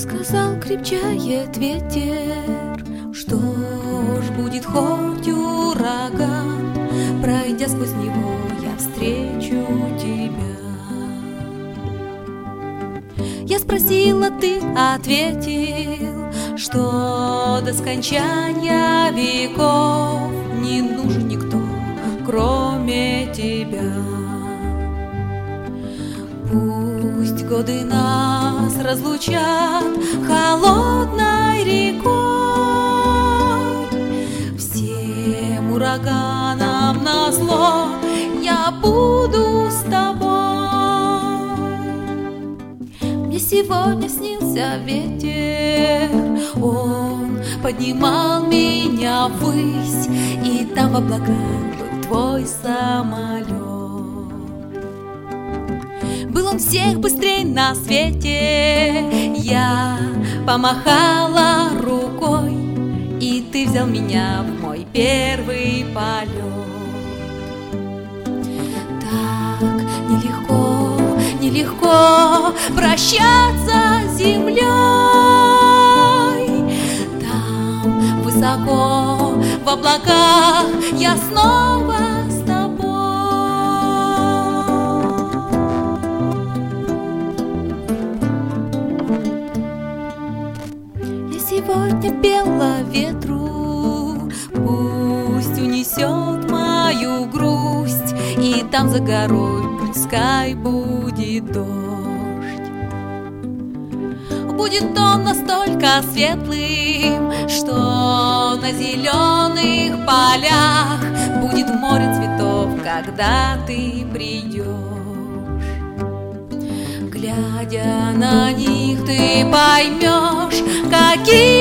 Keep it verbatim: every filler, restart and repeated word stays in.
Сказал, крепчает ветер, что ж будет хоть ураган, пройдя сквозь него, я встречу тебя. Я спросила, ты ответил, что до скончания веков не нужен никто, кроме тебя. Пусть годы нас разлучат холодной рекой, всем ураганам назло я буду с тобой. Мне сегодня снился ветер, он поднимал меня ввысь, и там в облаках был твой самолет. Был он всех быстрей на свете, я помахала рукой, и ты взял меня в мой первый полет. Так нелегко, нелегко прощаться с землей, там высоко в облаках я снова с тобой. Сегодня пела ветру, пусть унесет мою грусть, и там за горой пускай будет дождь. Будет он настолько светлым, что на зеленых полях будет море цветов, когда ты придешь. Глядя на них, ты поймешь, какие